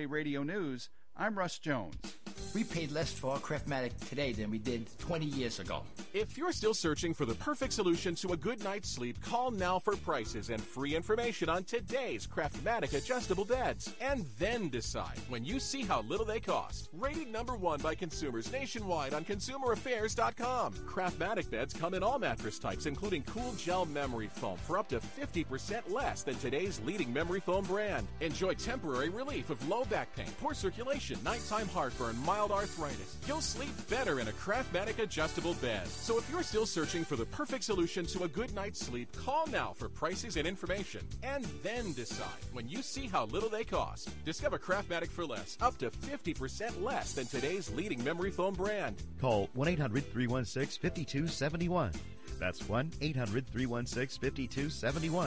USA Radio News, I'm Russ Jones. We paid less for our Craftmatic today than we did 20 years ago. If you're still searching for the perfect solution to a good night's sleep, call now for prices and free information on today's Craftmatic adjustable beds. And then decide when you see how little they cost. Rated #1 by consumers nationwide on ConsumerAffairs.com. Craftmatic beds come in all mattress types, including cool gel memory foam for up to 50% less than today's leading memory foam brand. Enjoy temporary relief of low back pain, poor circulation, nighttime heartburn, mild arthritis. You'll sleep better in a Craftmatic adjustable bed. So if you're still searching for the perfect solution to a good night's sleep, call now for prices and information. And then decide when you see how little they cost. Discover Craftmatic for less, up to 50% less than today's leading memory foam brand. Call 1-800-316-5271. That's 1-800-316-5271.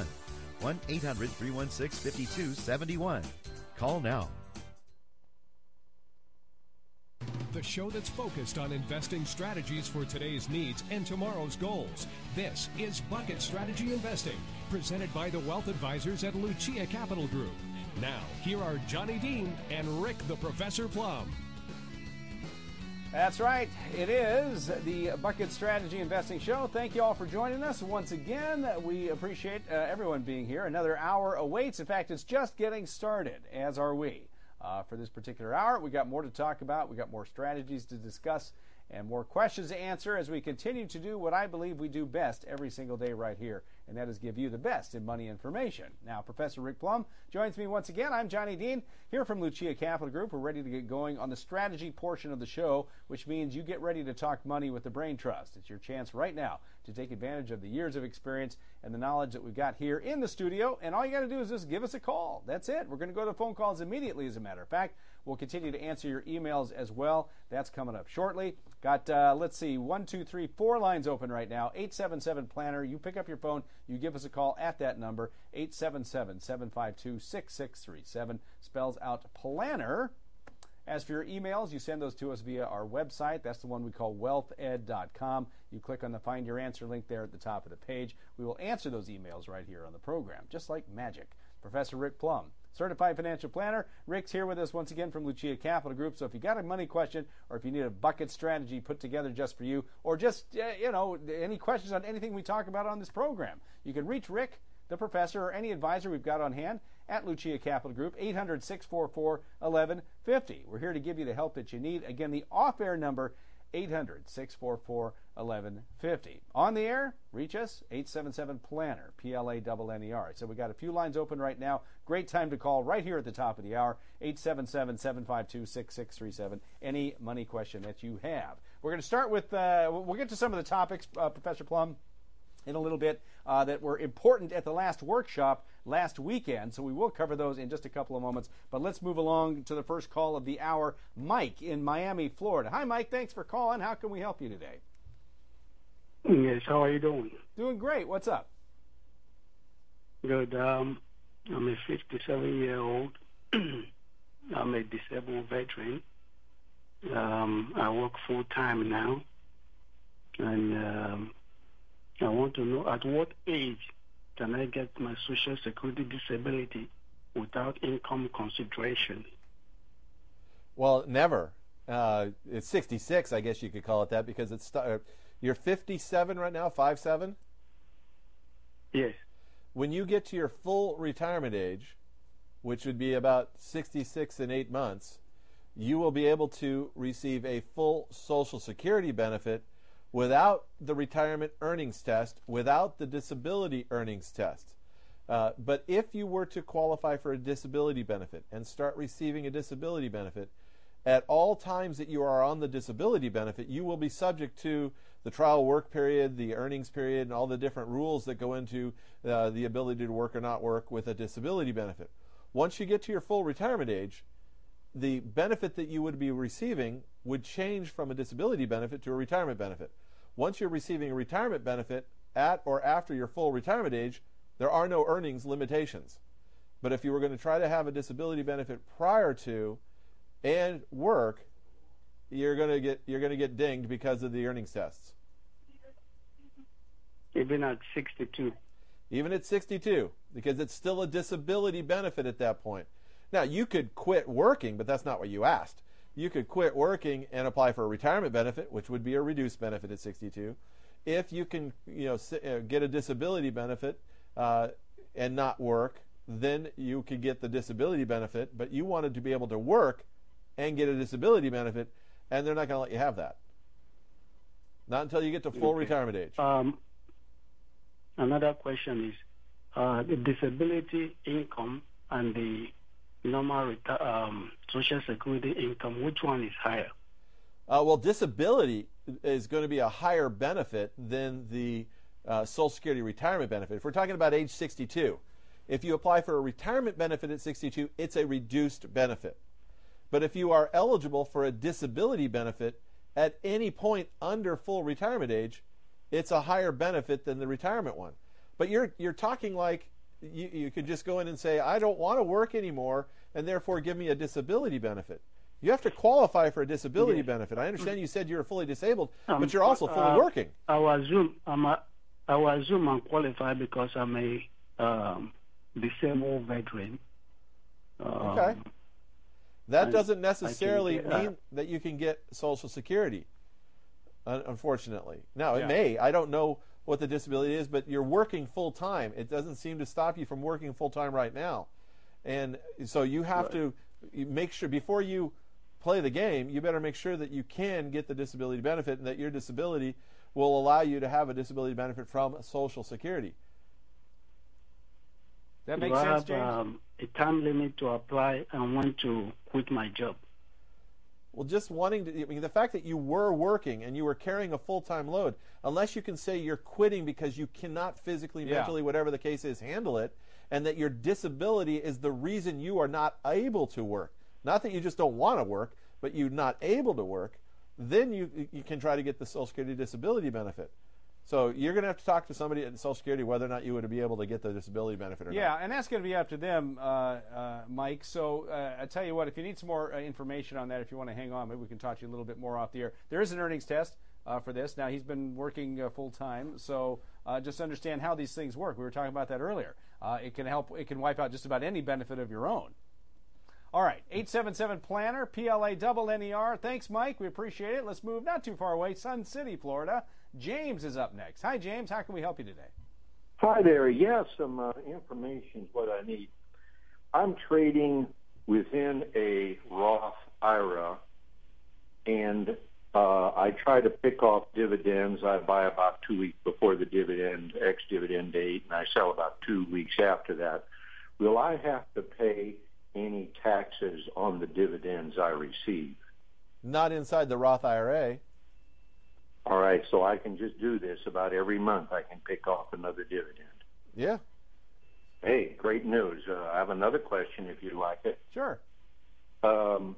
1-800-316-5271. Call now. The show that's focused on investing strategies for today's needs and tomorrow's goals. This is Bucket Strategy Investing, presented by the Wealth Advisors at Lucia Capital Group. Now, here are Johnny Dean and Rick the Professor Plum. That's right. It is the Bucket Strategy Investing Show. Thank you all for joining us once again. We appreciate everyone being here. Another hour awaits. In fact, it's just getting started, as are we. For this particular hour, we got more to talk about. We got more strategies to discuss and more questions to answer as we continue to do what I believe we do best every single day right here, and that is give you the best in money information. Now, Professor Rick Plum joins me once again. I'm Johnny Dean, here from Lucia Capital Group. We're ready to get going on the strategy portion of the show, which means you get ready to talk money with the Brain Trust. It's your chance right now to take advantage of the years of experience and the knowledge that we've got here in the studio, and all you got to do is just give us a call. That's it. We're going to go to phone calls immediately, as a matter of fact. We'll continue to answer your emails as well. That's coming up shortly. Got, let's see, 1, 2, 3, 4 lines open right now. 877-PLANNER. You pick up your phone. You give us a call at that number, 877-752-6637. Spells out PLANNER. As for your emails, you send those to us via our website. That's the one we call wealthed.com. You click on the Find Your Answer link there at the top of the page. We will answer those emails right here on the program, just like magic. Professor Rick Plum, Certified Financial Planner. Rick's here with us once again from Lucia Capital Group. So if you got a money question or if you need a bucket strategy put together just for you, or just, any questions on anything we talk about on this program, you can reach Rick, the professor, or any advisor we've got on hand at Lucia Capital Group, 800-644-1150. We're here to give you the help that you need. Again, the off-air number, 800-644-1150. On the air, reach us, 877-PLANNER, P-L-A-N-N-E-R. So we got a few lines open right now. Great time to call right here at the top of the hour, 877-752-6637. Any money question that you have. We're going to start with, we'll get to some of the topics, Professor Plum, in a little bit that were important at the last workshop last weekend, so we will cover those in just a couple of moments. But let's move along to the first call of the hour. Mike in Miami, Florida. Hi, Mike. Thanks for calling. How can we help you today? Yes, how are you doing? Doing great. What's up? Good. I'm a 57-year-old. I'm a disabled veteran. I work full-time now, and I want to know at what age can I get my Social Security disability without income consideration? Well, never. It's 66, I guess you could call it that, because it's you're 57 right now, 5'7"? Yes. When you get to your full retirement age, which would be about 66 and 8 months, you will be able to receive a full Social Security benefit without the retirement earnings test, without the disability earnings test. But if you were to qualify for a disability benefit and start receiving a disability benefit, at all times that you are on the disability benefit, you will be subject to the trial work period, the earnings period, and all the different rules that go into the ability to work or not work with a disability benefit. Once you get to your full retirement age, the benefit that you would be receiving would change from a disability benefit to a retirement benefit. Once you're receiving a retirement benefit at or after your full retirement age, there are no earnings limitations. But if you were going to try to have a disability benefit prior to and work, you're going to get dinged because of the earnings tests. Even at 62. Even at 62, because it's still a disability benefit at that point. Now, you could quit working, but that's not what you asked. You could quit working and apply for a retirement benefit, which would be a reduced benefit at 62. If you can, get a disability benefit and not work, then you could get the disability benefit. But you wanted to be able to work and get a disability benefit, and they're not going to let you have that. Not until you get to full retirement age. Another question is the disability income and the normal Social Security income, which one is higher? Well, disability is going to be a higher benefit than the Social Security retirement benefit. If we're talking about age 62, if you apply for a retirement benefit at 62, it's a reduced benefit. But if you are eligible for a disability benefit at any point under full retirement age, it's a higher benefit than the retirement one. But you're talking like you could just go in and say, I don't want to work anymore, and therefore give me a disability benefit. You have to qualify for a disability benefit. I understand you said you're fully disabled, but you're also fully working. I will assume I'm qualified because I'm a disabled veteran. Okay. That doesn't necessarily mean that you can get Social Security, unfortunately. Now, it may. I don't know what the disability is, but you're working full-time. It doesn't seem to stop you from working full-time right now. And so you have to make sure, before you play the game, you better make sure that you can get the disability benefit and that your disability will allow you to have a disability benefit from Social Security. That makes sense, James? I have a time limit to apply and want to quit my job. Well, just wanting to, the fact that you were working and you were carrying a full-time load, unless you can say you're quitting because you cannot physically, mentally, whatever the case is, handle it, and that your disability is the reason you are not able to work, not that you just don't want to work, but you're not able to work, then you can try to get the Social Security disability benefit. So you're going to have to talk to somebody at Social Security whether or not you would be able to get the disability benefit or not. Yeah, and that's going to be up to them, Mike. So I tell you what, if you need some more information on that, if you want to hang on, maybe we can talk to you a little bit more off the air. There is an earnings test for this. Now, he's been working full-time, so just understand how these things work. We were talking about that earlier. It can help. It can wipe out just about any benefit of your own. All right, 877-PLANNER, PLANNER. Thanks, Mike. We appreciate it. Let's move not too far away, Sun City, Florida. James is up next. Hi, James. How can we help you today? Hi there. Yeah, some information is what I need. I'm trading within a Roth IRA, and I try to pick off dividends. I buy about 2 weeks before the dividend, ex-dividend date, and I sell about 2 weeks after that. Will I have to pay any taxes on the dividends I receive? Not inside the Roth IRA. All right, so I can just do this about every month. I can pick off another dividend. Yeah. Hey, great news. I have another question if you'd like it. Sure. Can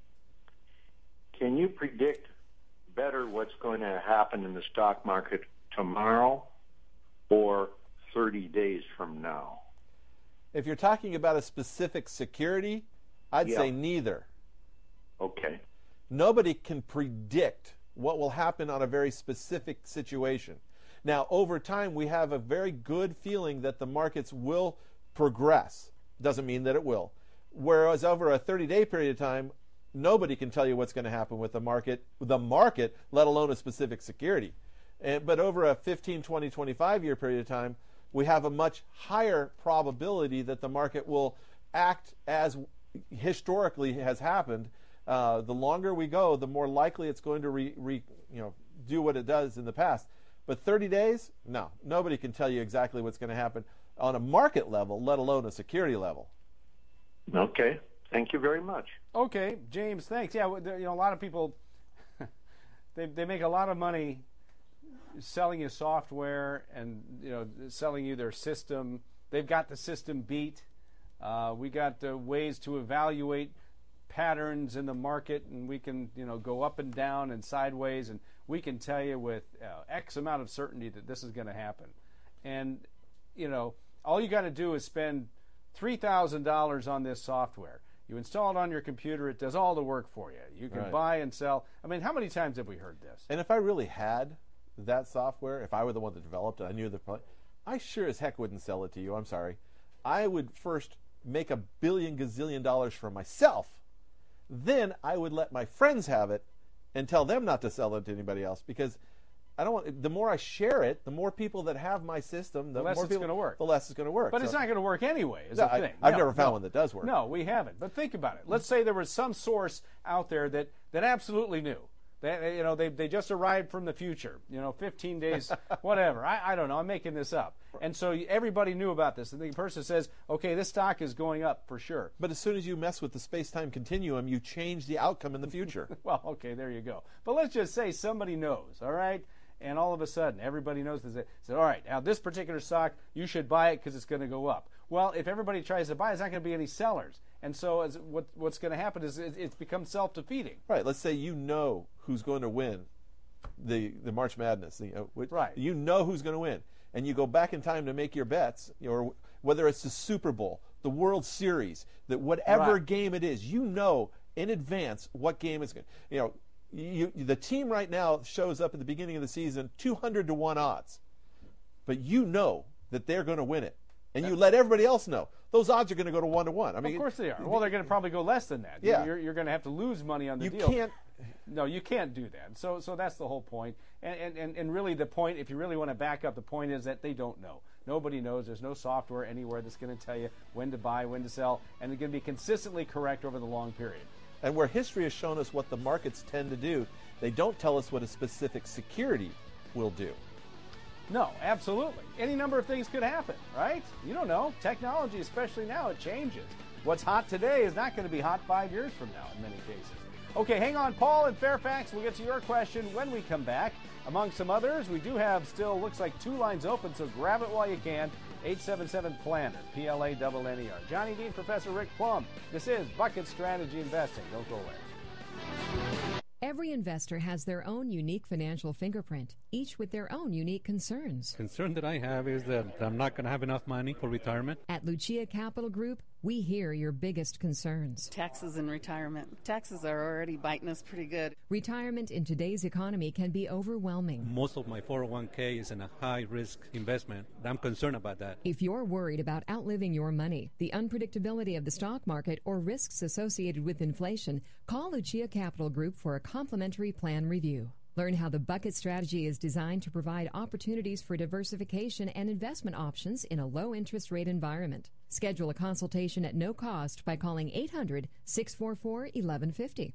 you predict better what's going to happen in the stock market tomorrow or 30 days from now? If you're talking about a specific security, I'd say neither. Okay. Nobody can predict what will happen on a very specific situation. Now, over time, we have a very good feeling that the markets will progress. Doesn't mean that it will. Whereas over a 30-day period of time, nobody can tell you what's going to happen with the market, let alone a specific security. But over a 15, 20, 25-year period of time, we have a much higher probability that the market will act as historically has happened. The longer we go, the more likely it's going to do what it does in the past. But 30 days, no. Nobody can tell you exactly what's going to happen on a market level, let alone a security level. Okay. Thank you very much. Okay, James, thanks. Yeah, a lot of people, they make a lot of money selling you software and selling you their system. They've got the system beat. We got ways to evaluate patterns in the market, and we can go up and down and sideways, and we can tell you with X amount of certainty that this is going to happen. And all you got to do is spend $3,000 on this software. You install it on your computer, it does all the work for you. You can buy and sell. I mean, how many times have we heard this? And if I really had that software, if I were the one that developed it, I knew I sure as heck wouldn't sell it to you. I'm sorry. I would first make $1 billion gazillion for myself, then I would let my friends have it and tell them not to sell it to anybody else, because I don't want. The more I share it, the more people that have my system, the less more it's people, going to work. the less it's going to work. But So- it's not going to work anyway, is No, the thing. I've never found one that does work. No, we haven't. But think about it. Let's say there was some source out there that absolutely knew. They just arrived from the future, 15 days, whatever. I don't know. I'm making this up. And so everybody knew about this. And the person says, okay, this stock is going up for sure. But as soon as you mess with the space-time continuum, you change the outcome in the future. Well, okay, there you go. But let's just say somebody knows, all right? And all of a sudden, everybody knows this. Said, all right, now this particular stock, you should buy it because it's going to go up. Well, if everybody tries to buy it, there's not going to be any sellers. And so what's going to happen is it's become self-defeating. Right. Let's say you know who's going to win the March Madness. Right. You know who's going to win. And you go back in time to make your bets, or whether it's the Super Bowl, the World Series, that whatever game it is, you know in advance what game is going to, the team right now shows up at the beginning of the season 200-1 odds, but you know that they're going to win it, and you let everybody else know those odds are going to go to 1-1. I mean, of course they are. Well, they're going to probably go less than that. Yeah. You're going to have to lose money on the deal. No, you can't do that. So that's the whole point. And really the point, if you really want to back up, the point is that they don't know. Nobody knows. There's no software anywhere that's going to tell you when to buy, when to sell, and they're going to be consistently correct over the long period. And where history has shown us what the markets tend to do, they don't tell us what a specific security will do. No, absolutely. Any number of things could happen, right? You don't know. Technology, especially now, it changes. What's hot today is not going to be hot 5 years from now in many cases. Okay, hang on, Paul in Fairfax. We'll get to your question when we come back. Among some others, we do have still, looks like 2 lines open, so grab it while you can. 877-PLANNER, P-L-A-N-N-E-R. Johnny Dean, Professor Rick Plum. This is Bucket Strategy Investing. Don't go away. Every investor has their own unique financial fingerprint, each with their own unique concerns. Concern that I have is that I'm not going to have enough money for retirement. At Lucia Capital Group, we hear your biggest concerns. Taxes and retirement. Taxes are already biting us pretty good. Retirement in today's economy can be overwhelming. Most of my 401k is in a high-risk investment. I'm concerned about that. If you're worried about outliving your money, the unpredictability of the stock market, or risks associated with inflation, call Lucia Capital Group for a complimentary plan review. Learn how the Bucket Strategy is designed to provide opportunities for diversification and investment options in a low-interest rate environment. Schedule a consultation at no cost by calling 800-644-1150,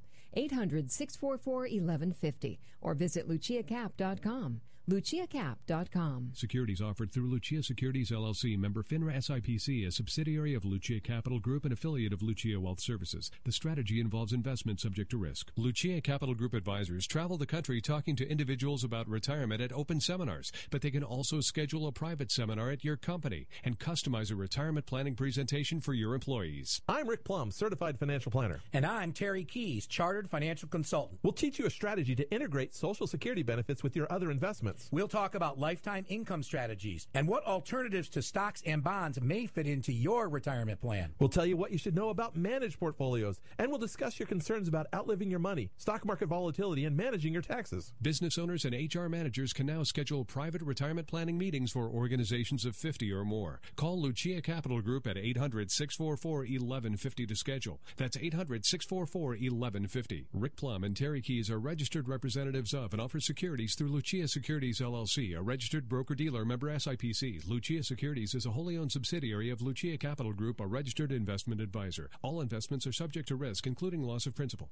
800-644-1150, or visit luciacap.com. LuciaCap.com. Securities offered through Lucia Securities LLC, member FINRA SIPC, a subsidiary of Lucia Capital Group, an affiliate of Lucia Wealth Services. The strategy involves investment subject to risk. Lucia Capital Group advisors travel the country talking to individuals about retirement at open seminars, but they can also schedule a private seminar at your company and customize a retirement planning presentation for your employees. I'm Rick Plum, certified financial planner. And I'm Terry Keys, chartered financial consultant. We'll teach you a strategy to integrate Social Security benefits with your other investments. We'll talk about lifetime income strategies and what alternatives to stocks and bonds may fit into your retirement plan. We'll tell you what you should know about managed portfolios, and we'll discuss your concerns about outliving your money, stock market volatility, and managing your taxes. Business owners and HR managers can now schedule private retirement planning meetings for organizations of 50 or more. Call Lucia Capital Group at 800-644-1150 to schedule. That's 800-644-1150. Rick Plum and Terry Keys are registered representatives of and offer securities through Lucia Securities LLC, a registered broker-dealer member SIPC. Lucia Securities is a wholly owned subsidiary of Lucia Capital Group, a registered investment advisor. All investments are subject to risk, including loss of principal.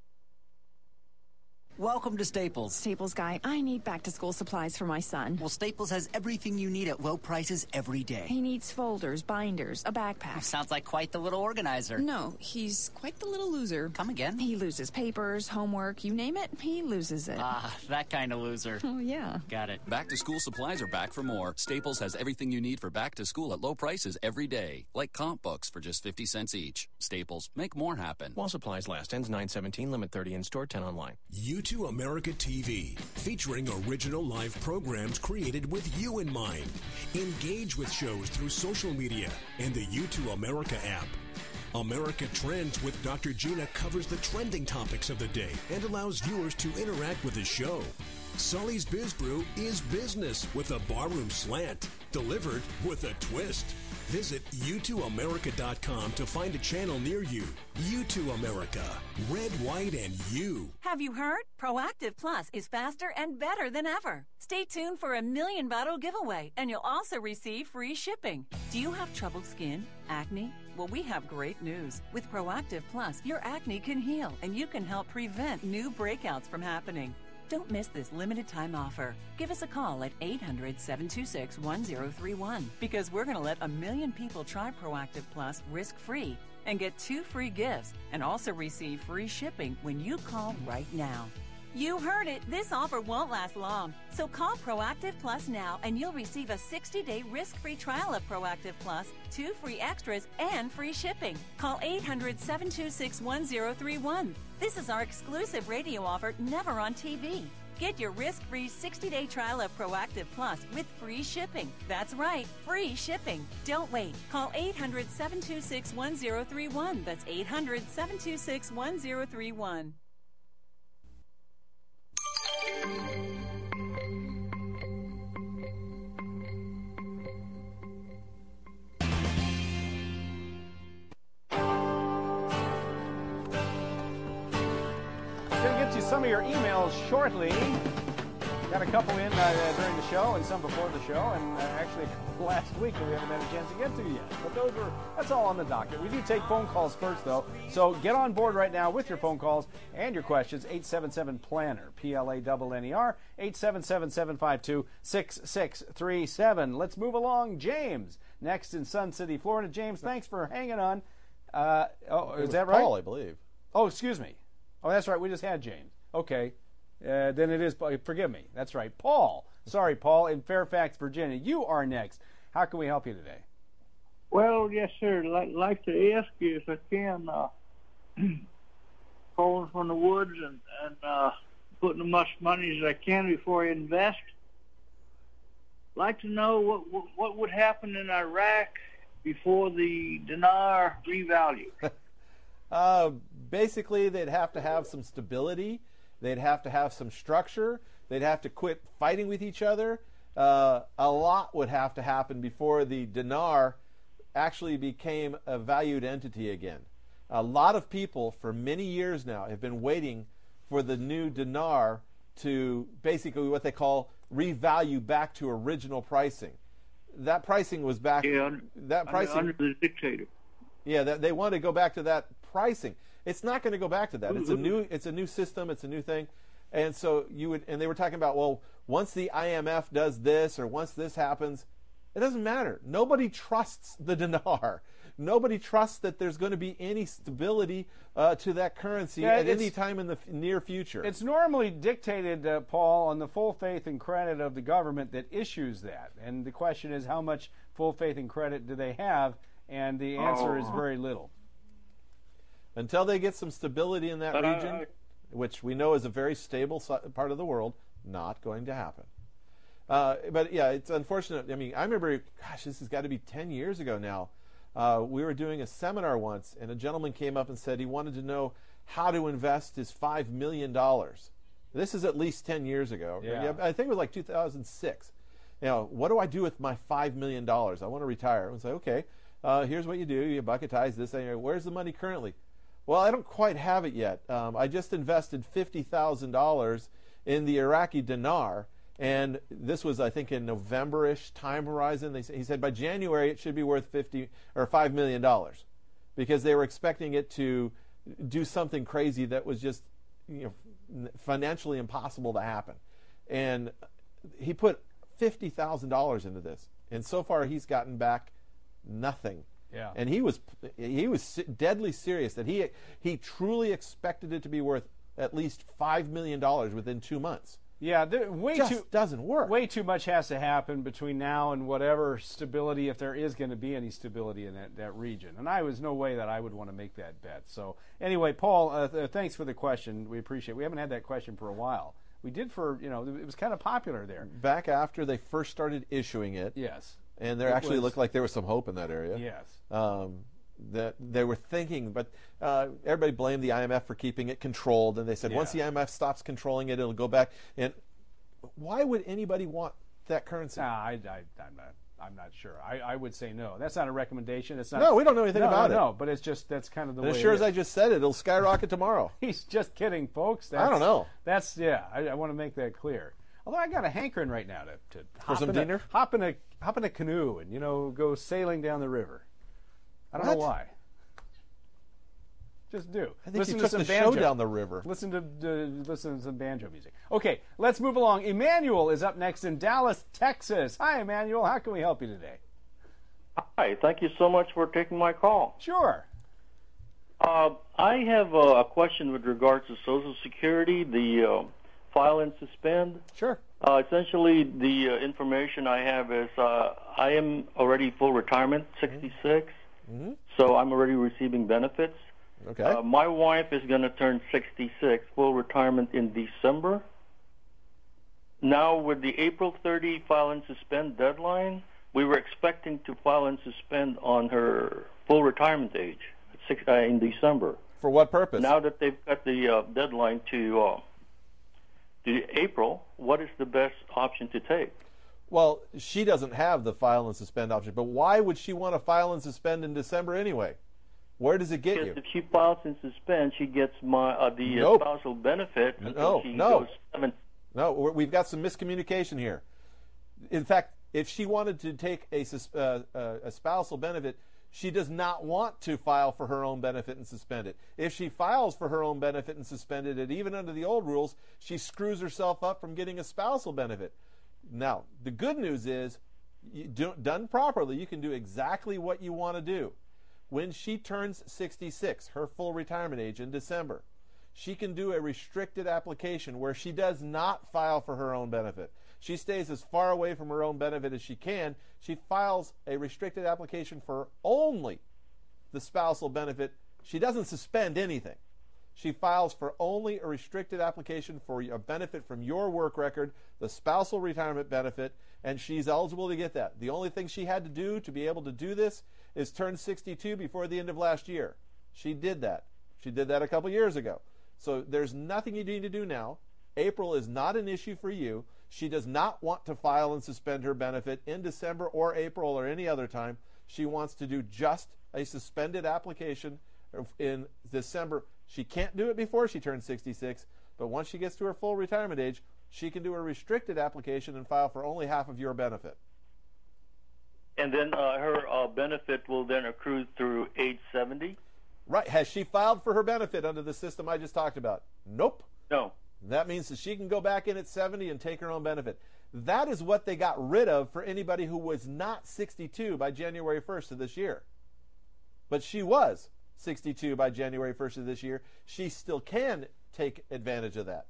Welcome to Staples. Staples guy, I need back-to-school supplies for my son. Well, Staples has everything you need at low prices every day. He needs folders, binders, a backpack. Sounds like quite the little organizer. No, he's quite the little loser. Come again? He loses papers, homework, you name it, he loses it. Ah, that kind of loser. Oh, yeah. Got it. Back-to-school supplies are back for more. Staples has everything you need for back-to-school at low prices every day. Like comp books for just 50 cents each. Staples, make more happen. While supplies last. Ends 9/17, limit 30 in-store, 10 online. U2 America TV, featuring original live programs created with you in mind. Engage with shows through social media and the U2 America app. America Trends with Dr. Gina covers the trending topics of the day and allows viewers to interact with the show. Sully's Biz Brew is business with a barroom slant, delivered with a twist. Visit U2America.com to find a channel near you. U2 America. Red, white, and you. Have you heard? Proactive Plus is faster and better than ever. Stay tuned for a 1,000,000 bottle giveaway, and you'll also receive free shipping. Do you have troubled skin? Acne? Well, we have great news. With Proactive Plus, your acne can heal, and you can help prevent new breakouts from happening. Don't miss this limited time offer. Give us a call at 800-726-1031 because we're going to let 1,000,000 people try Proactive Plus risk-free and get 2 free gifts and also receive free shipping when you call right now. You heard it. This offer won't last long. So call Proactive Plus now and you'll receive a 60-day risk-free trial of Proactive Plus, 2 free extras, and free shipping. Call 800-726-1031. This is our exclusive radio offer, never on TV. Get your risk-free 60-day trial of Proactive Plus with free shipping. That's right, free shipping. Don't wait. Call 800-726-1031. That's 800-726-1031. Going to get to some of your emails shortly. Got a couple in during the show and some before the show, and actually a couple last week that we haven't had a chance to get to yet. But that's all on the docket. We do take phone calls first, though. So get on board right now with your phone calls and your questions. 877-PLANNER, P-L-A-N-N-E-R, 877-752-6637. Let's move along. James, next in Sun City, Florida. James, thanks for hanging on. Is that right? Paul, I believe. Oh, excuse me. Oh, that's right. We just had James. Okay. Then it is, forgive me. That's right. Paul. Sorry, Paul, in Fairfax, Virginia. You are next. How can we help you today? Well, yes, sir. I'd like to ask you if I can, pulling from the woods and putting as much money as I can before I invest. I'd like to know what would happen in Iraq before the dinar revalue. Basically, they'd have to have some stability. They'd have to have some structure. They'd have to quit fighting with each other. A lot would have to happen before the dinar actually became a valued entity again. A lot of people for many years now have been waiting for the new dinar to basically what they call revalue back to original pricing. That pricing was back. Yeah, pricing under the dictator. Yeah, they want to go back to that pricing. It's not going to go back to that. It's a new system. It's a new thing, and so and they were talking about, well, once the IMF does this or once this happens, it doesn't matter. Nobody trusts the dinar. Nobody trusts that there's going to be any stability to that currency at any time in the near future. It's normally dictated, Paul, on the full faith and credit of the government that issues that, and the question is, how much full faith and credit do they have? And the answer is very little. Until they get some stability in that region, which we know is a very stable part of the world, not going to happen. But yeah, it's unfortunate. I mean, I remember, gosh, this has got to be 10 years ago now. We were doing a seminar once, and a gentleman came up and said he wanted to know how to invest his $5 million. This is at least 10 years ago. Yeah. I think it was like 2006. You know, what do I do with my $5 million? I want to retire. I was like, okay, here's what you do. You bucketize this. Where's the money currently? Well, I don't quite have it yet. I just invested $50,000 in the Iraqi dinar, and this was, I think, in November-ish time horizon. He said by January it should be worth $5 million, because they were expecting it to do something crazy that was just, financially impossible to happen. And he put $50,000 into this, and so far he's gotten back nothing. Yeah. And he was deadly serious that he truly expected it to be worth at least $5 million within 2 months. Yeah, doesn't work. Way too much has to happen between now and whatever stability, if there is going to be any stability in that region. And there's no way that I would want to make that bet. So anyway, Paul, thanks for the question. We appreciate it. We haven't had that question for a while. We did it was kind of popular there. Back after they first started issuing it. Yes. And there actually looked like there was some hope in that area. Yes. that they were thinking, but everybody blamed the IMF for keeping it controlled, and they said once the IMF stops controlling it, it'll go back. And why would anybody want that currency? I'm not sure. I would say no. That's not a recommendation. It's not. No, we don't know anything about it. No, but it's just that's kind of the way. As sure as I just said it, it'll skyrocket tomorrow. He's just kidding, folks. I don't know. That's I want to make that clear. Although I got a hankering right now to hop in a canoe and go sailing down the river. I don't know why. Just do. I think listen you to took some the banjo. show down the river. Listen to some banjo music. Okay, let's move along. Emmanuel is up next in Dallas, Texas. Hi, Emmanuel. How can we help you today? Hi. Thank you so much for taking my call. Sure. I have a question with regards to Social Security, the file and suspend. Sure. Essentially, the information I have is I am already full retirement, 66, so I'm already receiving benefits. Okay. My wife is going to turn 66, full retirement in December. Now, with the April 30 file and suspend deadline, we were expecting to file and suspend on her full retirement age in December. For what purpose? Now that they've got the deadline to April, what is the best option to take? Well, she doesn't have the file and suspend option, but why would she want to file and suspend in December anyway? Where does it get you? If she files and suspend, she gets the spousal benefit until she goes 7. No, we've got some miscommunication here. In fact, if she wanted to take a spousal benefit, she does not want to file for her own benefit and suspend it. If she files for her own benefit and suspended it, even under the old rules, she screws herself up from getting a spousal benefit. Now, the good news is, done properly, you can do exactly what you want to do. When she turns 66, her full retirement age in December, she can do a restricted application where she does not file for her own benefit. She stays as far away from her own benefit as she can. She files a restricted application for only the spousal benefit. She doesn't suspend anything. She files for only a restricted application for a benefit from your work record, the spousal retirement benefit, and she's eligible to get that. The only thing she had to do to be able to do this is turn 62 before the end of last year. She did that. She did that a couple years ago. So there's nothing you need to do now. April is not an issue for you. She does not want to file and suspend her benefit in December or April or any other time. She wants to do just a suspended application in December. She can't do it before she turns 66, but once she gets to her full retirement age, she can do a restricted application and file for only half of your benefit. And then her benefit will then accrue through age 70? Right. Has she filed for her benefit under the system I just talked about? Nope. No. That means that she can go back in at 70 and take her own benefit. That is what they got rid of for anybody who was not 62 by January 1st of this year. But she was 62 by January 1st of this year. She still can take advantage of that.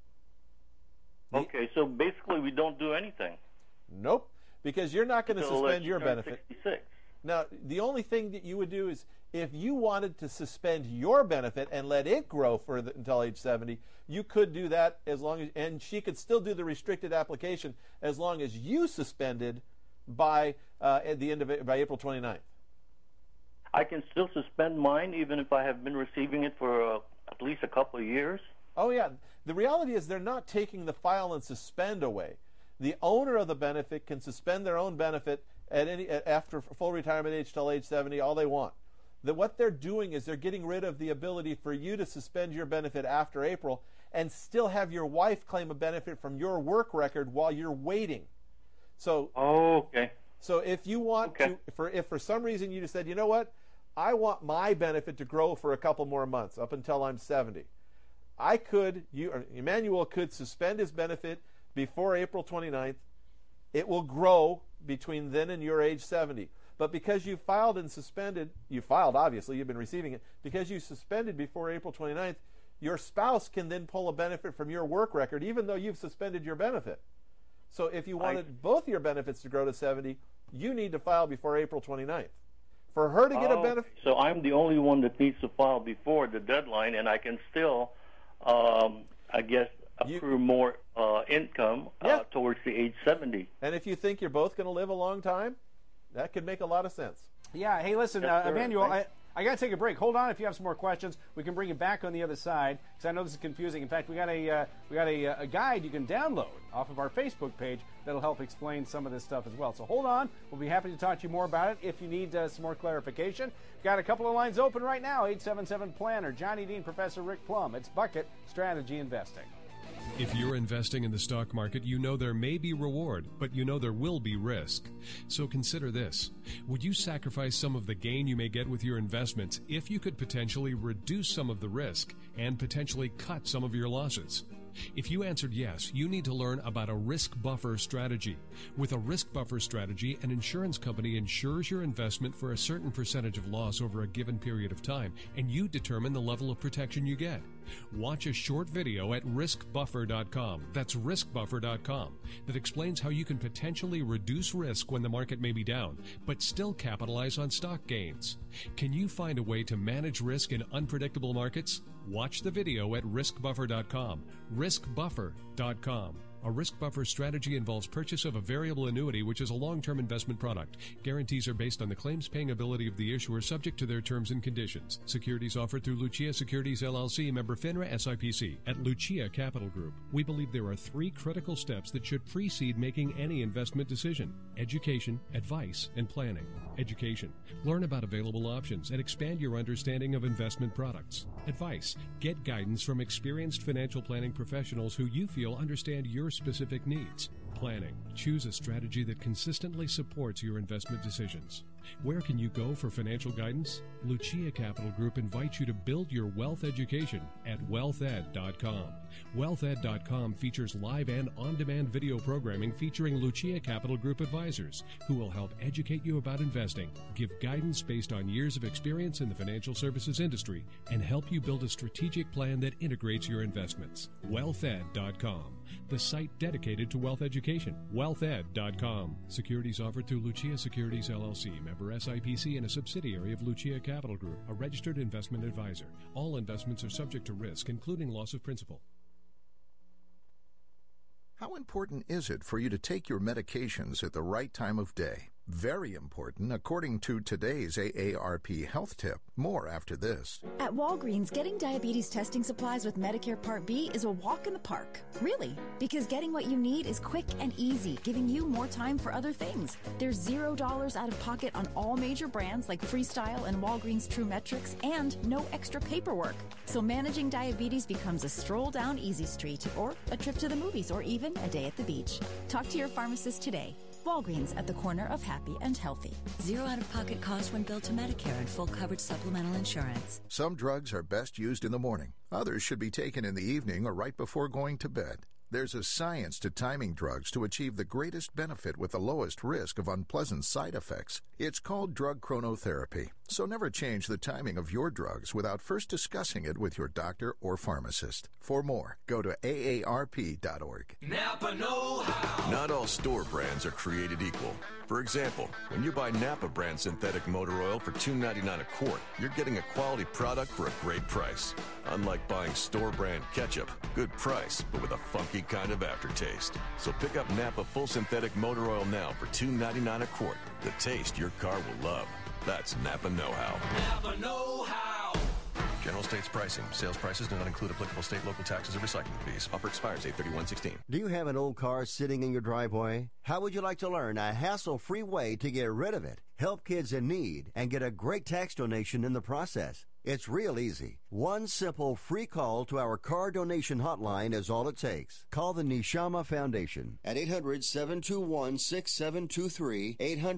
Okay, so basically we don't do anything. Nope, because you're not going to suspend your benefit. 66. Now, the only thing that you would do is if you wanted to suspend your benefit and let it grow until age 70, you could do that and she could still do the restricted application as long as you suspended by April 29th. I can still suspend mine even if I have been receiving it for at least a couple of years? Oh, yeah. The reality is they're not taking the file and suspend away. The owner of the benefit can suspend their own benefit after full retirement age till age 70 all they want. What they're doing is they're getting rid of the ability for you to suspend your benefit after April and still have your wife claim a benefit from your work record while you're waiting. So, okay. So if you want to, if for some reason you just said, you know what, I want my benefit to grow for a couple more months up until I'm 70, Emmanuel could suspend his benefit before April 29th. It will grow between then and your age 70. But because you filed and suspended, obviously, you've been receiving it, because you suspended before April 29th, your spouse can then pull a benefit from your work record even though you've suspended your benefit. So if you wanted both your benefits to grow to 70, you need to file before April 29th. For her to get a benefit... So I'm the only one that needs to file before the deadline, and I can still, accrue more income towards the age 70. And if you think you're both going to live a long time, That could make a lot of sense. Yeah. Hey, listen, Yes, sir. Emmanuel, Thanks. I got to take a break. Hold on. If you have some more questions, we can bring it back on the other side because I know this is confusing. In fact, we got a guide you can download off of our Facebook page that'll help explain some of this stuff as well. So hold on. We'll be happy to talk to you more about it if you need some more clarification. Got a couple of lines open right now. 877-PLANNER. Johnny Dean, Professor Rick Plum. It's Bucket Strategy Investing. If you're investing in the stock market, you know there may be reward, but you know there will be risk. So consider this. Would you sacrifice some of the gain you may get with your investments if you could potentially reduce some of the risk and potentially cut some of your losses? If you answered yes, you need to learn about a risk buffer strategy. With a risk buffer strategy, an insurance company insures your investment for a certain percentage of loss over a given period of time, and you determine the level of protection you get. Watch a short video at riskbuffer.com. That's riskbuffer.com. That explains how you can potentially reduce risk when the market may be down, but still capitalize on stock gains. Can you find a way to manage risk in unpredictable markets? Watch the video at riskbuffer.com. riskbuffer.com. A risk buffer strategy involves purchase of a variable annuity, which is a long-term investment product. Guarantees are based on the claims-paying ability of the issuer, subject to their terms and conditions. Securities offered through Lucia Securities LLC, member FINRA SIPC. At Lucia Capital Group, we believe there are 3 critical steps that should precede making any investment decision: education, advice, and planning. Education. Learn about available options and expand your understanding of investment products. Advice. Get guidance from experienced financial planning professionals who you feel understand your specific needs. Planning. Choose a strategy that consistently supports your investment decisions. Where can you go for financial guidance? Lucia Capital Group invites you to build your wealth education at wealthed.com. Wealthed.com features live and on-demand video programming featuring Lucia Capital Group advisors who will help educate you about investing, give guidance based on years of experience in the financial services industry, and help you build a strategic plan that integrates your investments. Wealthed.com, the site dedicated to wealth education. Wealthed.com. Securities offered through Lucia Securities LLC, member SIPC, and a subsidiary of Lucia Capital Group, a registered investment advisor. All investments are subject to risk, including loss of principal. How important is it for you to take your medications at the right time of day? Very important, according to today's AARP Health Tip. More after this. At Walgreens, getting diabetes testing supplies with Medicare Part B is a walk in the park. Really, because getting what you need is quick and easy, giving you more time for other things. There's $0 out of pocket on all major brands like Freestyle and Walgreens True Metrics, and no extra paperwork. So managing diabetes becomes a stroll down Easy Street, or a trip to the movies, or even a day at the beach. Talk to your pharmacist today. Walgreens, at the corner of happy and healthy. Zero out-of-pocket cost when billed to Medicare and full coverage supplemental insurance. Some drugs are best used in the morning. Others should be taken in the evening or right before going to bed. There's a science to timing drugs to achieve the greatest benefit with the lowest risk of unpleasant side effects. It's called drug chronotherapy. So never change the timing of your drugs without first discussing it with your doctor or pharmacist. For more, go to aarp.org. Napa know-how. Not all store brands are created equal. For example, when you buy Napa brand synthetic motor oil for $2.99 a quart, you're getting a quality product for a great price. Unlike buying store brand ketchup, good price, but with a funky kind of aftertaste. So pick up Napa full synthetic motor oil now for $2.99 a quart. The taste your car will love. That's Napa know-how. Napa know-how. General States pricing. Sales prices do not include applicable state, local taxes, or recycling fees. Offer expires 8/31/16. Do you have an old car sitting in your driveway? How would you like to learn a hassle-free way to get rid of it, help kids in need, and get a great tax donation in the process? It's real easy. One simple free call to our car donation hotline is all it takes. Call the Neshama Foundation at 800-721-6723,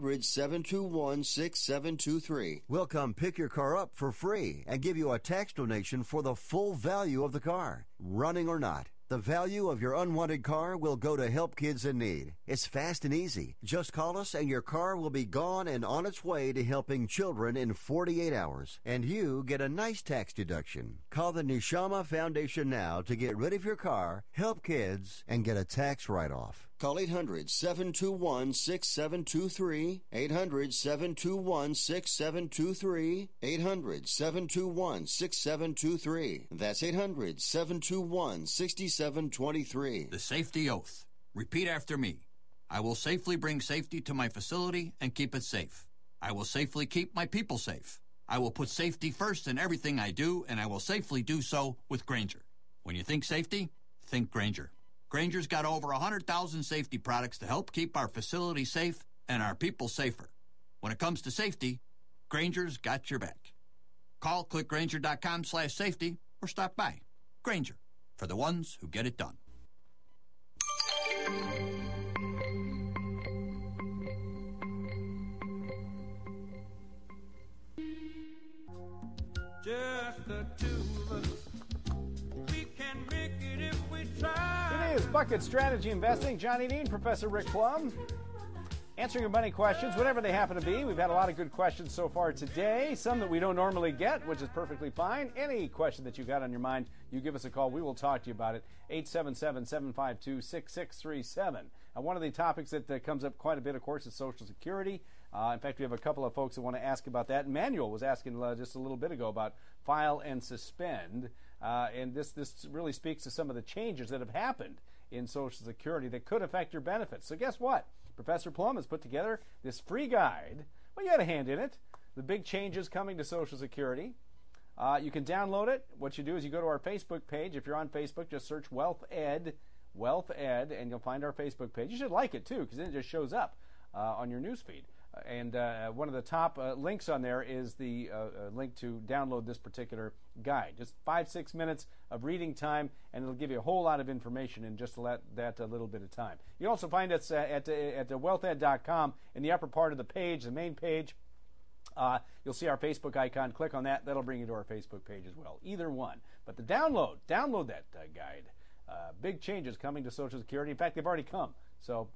800-721-6723. We'll come pick your car up for free and give you a tax donation for the full value of the car, running or not. The value of your unwanted car will go to help kids in need. It's fast and easy. Just call us and your car will be gone and on its way to helping children in 48 hours. And you get a nice tax deduction. Call the Neshama Foundation now to get rid of your car, help kids, and get a tax write-off. Call 800-721-6723, 800-721-6723, 800-721-6723. That's 800-721-6723. The safety oath. Repeat after me. I will safely bring safety to my facility and keep it safe. I will safely keep my people safe. I will put safety first in everything I do, and I will safely do so with Grainger. When you think safety, think Grainger. Grainger's got over 100,000 safety products to help keep our facility safe and our people safer. When it comes to safety, Grainger's got your back. Call clickgrainger.com/safety or stop by. Grainger, for the ones who get it done. Just the two of us. We can make it if we try. It is Bucket Strategy Investing. Johnny Dean, Professor Rick Plum. Answering your money questions, whatever they happen to be. We've had a lot of good questions so far today. Some that we don't normally get, which is perfectly fine. Any question that you got on your mind, you give us a call. We will talk to you about it. 877-752-6637. One of the topics that comes up quite a bit, of course, is Social Security. In fact, we have a couple of folks that want to ask about that. Manuel was asking just a little bit ago about file and suspend. And this really speaks to some of the changes that have happened in Social Security that could affect your benefits. So guess what? Professor Plum has put together this free guide. Well, you had a hand in it. The big changes coming to Social Security. You can download it. What you do is you go to our Facebook page. If you're on Facebook, just search Wealth Ed, and you'll find our Facebook page. You should like it, too, because then it just shows up on your newsfeed. And one of the top links on there is the link to download this particular guide. Just 5-6 minutes of reading time, and it'll give you a whole lot of information in just that little bit of time. You can also find us at wealthEd.com in the upper part of the page, the main page. You'll see our Facebook icon. Click on that. That'll bring you to our Facebook page as well. Either one. But the download that guide. Big changes coming to Social Security. In fact, they've already come. So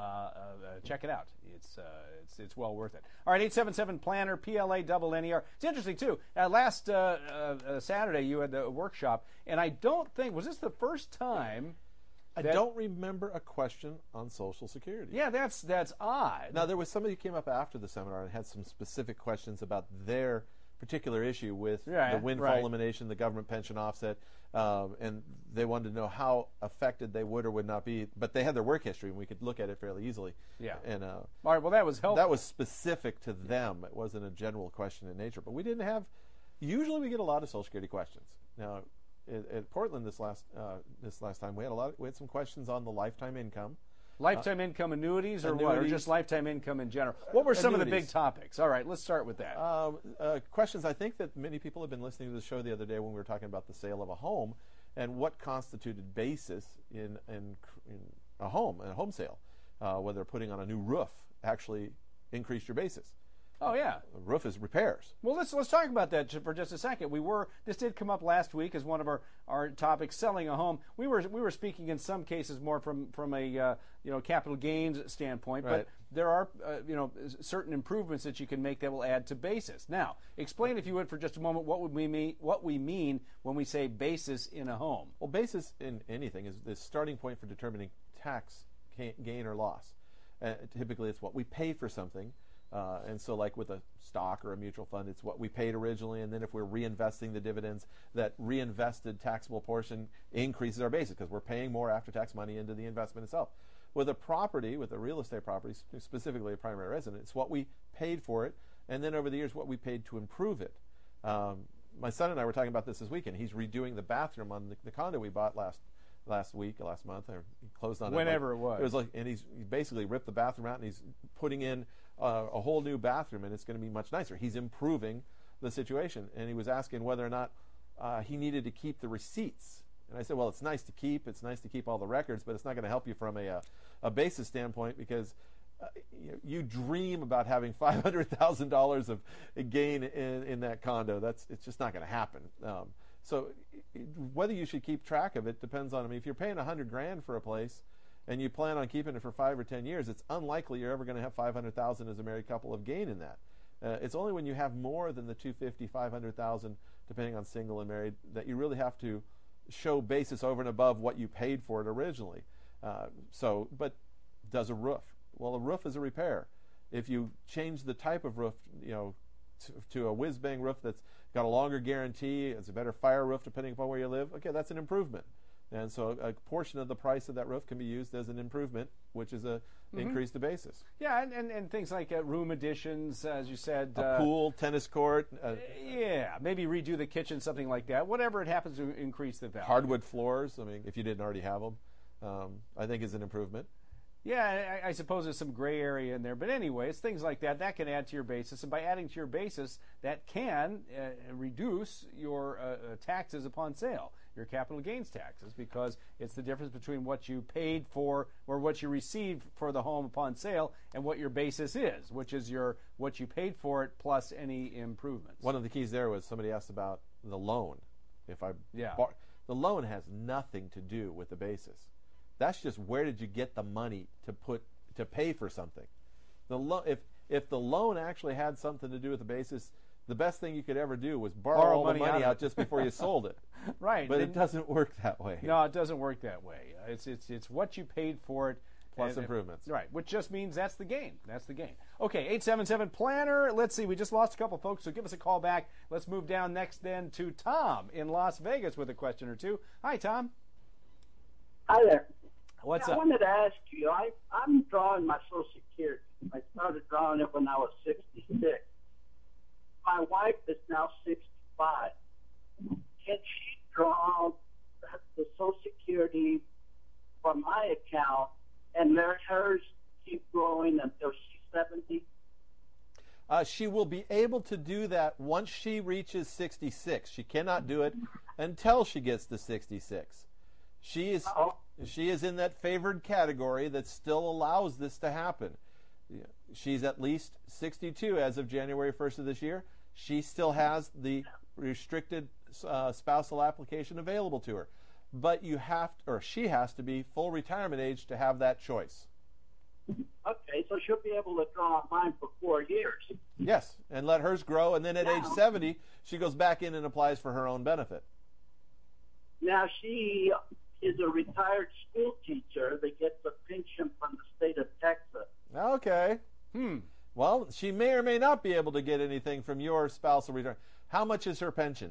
check it out. It's well worth it. All right, 877-PLANNER, PLANNER. It's interesting, too. Last Saturday, you had the workshop, and I don't think, was this the first time? I don't remember a question on Social Security. Yeah, that's odd. Now, there was somebody who came up after the seminar and had some specific questions about their particular issue with the windfall elimination, the government pension offset, and they wanted to know how affected they would or would not be. But they had their work history, and we could look at it fairly easily. Yeah. And all right. Well, that was helpful. That was specific to them. It wasn't a general question in nature. But we didn't have. Usually, we get a lot of Social Security questions. Now, at Portland this last time, we had some questions on the lifetime income. Lifetime income annuities or what? Or just lifetime income in general? What were some of the big topics? All right, let's start with that. Questions I think that many people have been listening to the show the other day when we were talking about the sale of a home and what constituted basis in a home sale. Whether putting on a new roof actually increased your basis. Oh yeah, the roof is repairs. Well, let's talk about that for just a second. This did come up last week as one of our topics, selling a home. We were speaking in some cases more from a capital gains standpoint, but there are certain improvements that you can make that will add to basis. Now, explain if you would for just a moment what we mean when we say basis in a home. Well, basis in anything is the starting point for determining tax gain or loss. Typically, it's what we pay for something. And so like with a stock or a mutual fund, it's what we paid originally, and then if we're reinvesting the dividends, that reinvested taxable portion increases our basis because we're paying more after-tax money into the investment itself. With a property, with a real estate property, specifically a primary residence, it's what we paid for it, and then over the years what we paid to improve it. My son and I were talking about this weekend. He's redoing the bathroom on the condo we bought last month, or he closed on whenever it was. It was like, and he basically ripped the bathroom out, and he's putting in a whole new bathroom, and it's going to be much nicer. He's improving the situation, and he was asking whether or not he needed to keep the receipts. And I said, well, it's nice to keep all the records, but it's not going to help you from a basis standpoint because you dream about having $500,000 of gain in that condo. It's just not going to happen. So whether you should keep track of it depends on, if you're paying $100,000 for a place and you plan on keeping it for 5 or 10 years, it's unlikely you're ever going to have $500,000 as a married couple of gain in that. It's only when you have more than the $250,000, $500,000, depending on single and married, that you really have to show basis over and above what you paid for it originally. But does a roof? Well, a roof is a repair. If you change the type of roof, to a whiz-bang roof that's got a longer guarantee, it's a better fire roof depending upon where you live, okay, that's an improvement. And so a portion of the price of that roof can be used as an improvement, which is a increase the basis. Yeah, and things like room additions, as you said. A pool, tennis court. Yeah, maybe redo the kitchen, something like that. Whatever it happens to increase the value. Hardwood floors, I mean, if you didn't already have them, I think is an improvement. Yeah, I suppose there's some gray area in there. But anyway, it's things like that. That can add to your basis. And by adding to your basis, that can reduce your taxes upon sale, your capital gains taxes, because it's the difference between what you paid for or what you received for the home upon sale and what your basis is, which is what you paid for it plus any improvements. One of the keys there was somebody asked about the loan. The loan has nothing to do with the basis. That's just where did you get the money to pay for something. If the loan actually had something to do with the basis, the best thing you could ever do was borrow all the money out just before you sold it. Right. But it doesn't work that way. No, it doesn't work that way. It's what you paid for it. Plus improvements. Right, which just means that's the game. That's the game. Okay, 877-PLANNER. Let's see, we just lost a couple folks, so give us a call back. Let's move down next then to Tom in Las Vegas with a question or two. Hi, Tom. Hi there. What's up? I wanted to ask you, I'm drawing my Social Security. I started drawing it when I was 66. My wife is now 65. Can she draw the Social Security from my account and let hers keep growing until she's 70? She will be able to do that once she reaches 66. She cannot do it until she gets to 66. She is in that favored category that still allows this to happen. She's at least 62 as of January 1st of this year. She still has the restricted spousal application available to her. But she has to be full retirement age to have that choice. Okay, so she'll be able to draw mine for 4 years. Yes, and let hers grow, and then at age 70, she goes back in and applies for her own benefit. Now, she is a retired school teacher that gets a pension from the state of Texas. Okay. Well, she may or may not be able to get anything from your spousal retirement. How much is her pension?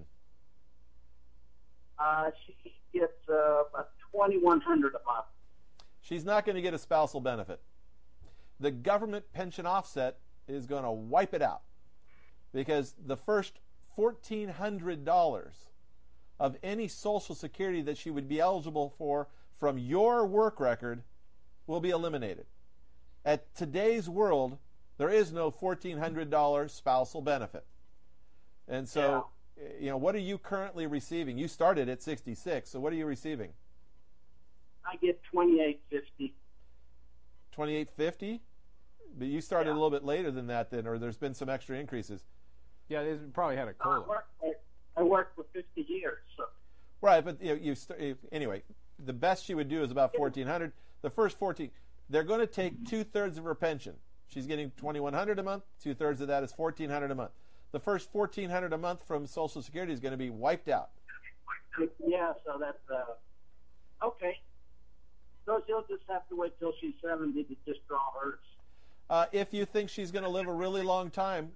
She gets about $2,100 a month. She's not going to get a spousal benefit. The government pension offset is going to wipe it out because the first $1,400 of any Social Security that she would be eligible for from your work record will be eliminated. At today's world, there is no $1,400 spousal benefit. And so, what are you currently receiving? You started at 66, so what are you receiving? I get $2,850. $2,850? But you started a little bit later than that then, or there's been some extra increases. Yeah, they probably had a COLA. I worked for 50 years. So. Right, but anyway, the best she would do is about $1,400. The first 14, they're going to take 2/3 of her pension. She's getting $2,100 a month. 2/3 of that is $1,400 a month. The first $1,400 a month from Social Security is going to be wiped out. Yeah, so that's okay. So she'll just have to wait till she's 70 to just draw hers. If you think she's going to live a really long time.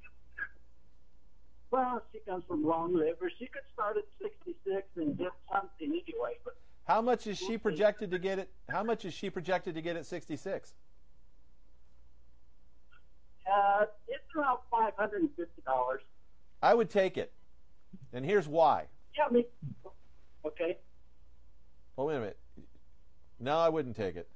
Well, she comes from long livers. She could start at 66 and get something anyway. But how much is she projected to get it? How much is she projected to get at 66? It's around $550. I would take it, and here's why. Yeah, me. Okay. Well, wait a minute. No, I wouldn't take it.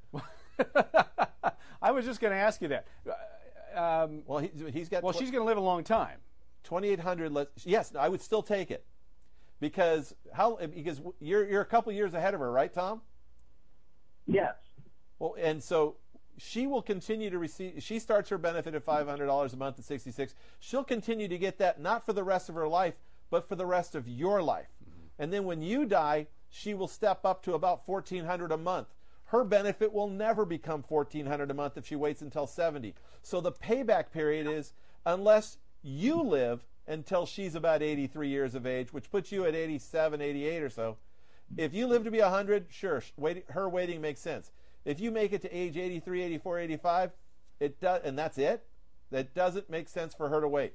I was just going to ask you that. Well, he's got. Well, she's going to live a long time. 2,800. Yes, I would still take it because you're a couple years ahead of her, right, Tom? Yes. Well, and so she will continue to receive. She starts her benefit at $500 a month at 66. She'll continue to get that not for the rest of her life, but for the rest of your life. And then when you die, she will step up to about $1,400 a month. Her benefit will never become $1,400 a month if she waits until 70. So the payback period is unless you live until she's about 83 years of age, which puts you at 87, 88 or so. If you live to be 100, sure, her waiting makes sense. If you make it to age 83, 84, 85, it does, and that's it, that doesn't make sense for her to wait.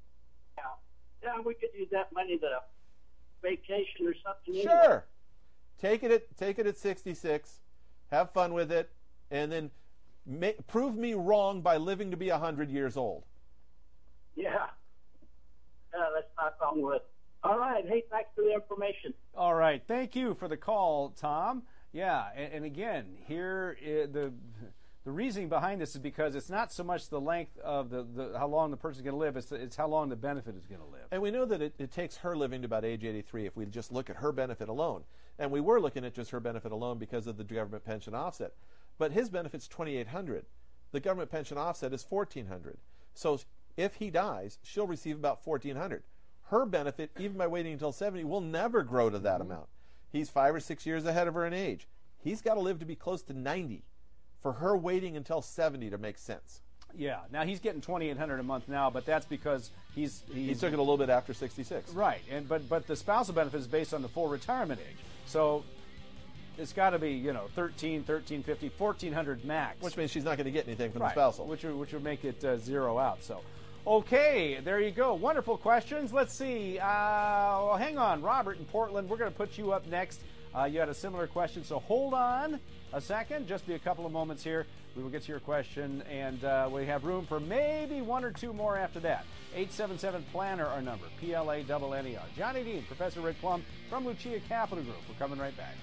Yeah, we could use that money to vacation or something. Sure. Take it at 66, have fun with it, and then prove me wrong by living to be 100 years old. Yeah. Let's knock on wood. All right. Hey, thanks for the information. All right. Thank you for the call, Tom. Yeah, and again, here the reasoning behind this is because it's not so much the length of the how long the person's going to live, it's how long the benefit is going to live. And we know that it takes her living to about age 83 if we just look at her benefit alone. And we were looking at just her benefit alone because of the government pension offset. But his benefit's $2,800. The government pension offset is $1,400. So if he dies, she'll receive about $1,400. Her benefit, even by waiting until 70, will never grow to that amount. He's 5 or 6 years ahead of her in age. He's got to live to be close to 90 for her waiting until 70 to make sense. Yeah. Now he's getting $2,800 a month now, but that's because he took it a little bit after 66. Right. And but the spousal benefit is based on the full retirement age. So it's got to be, $1,350, $1,400 max. Which means she's not going to get anything from the spousal. Which would make it zero out. So, okay, there you go. Wonderful questions. Let's see. Well, hang on, Robert in Portland. We're going to put you up next. You had a similar question, so hold on a second. Just be a couple of moments here. We will get to your question, and we have room for maybe one or two more after that. 877-PLANNER, our number, PLANNER. Johnny Dean, Professor Rick Plum from Lucia Capital Group. We're coming right back.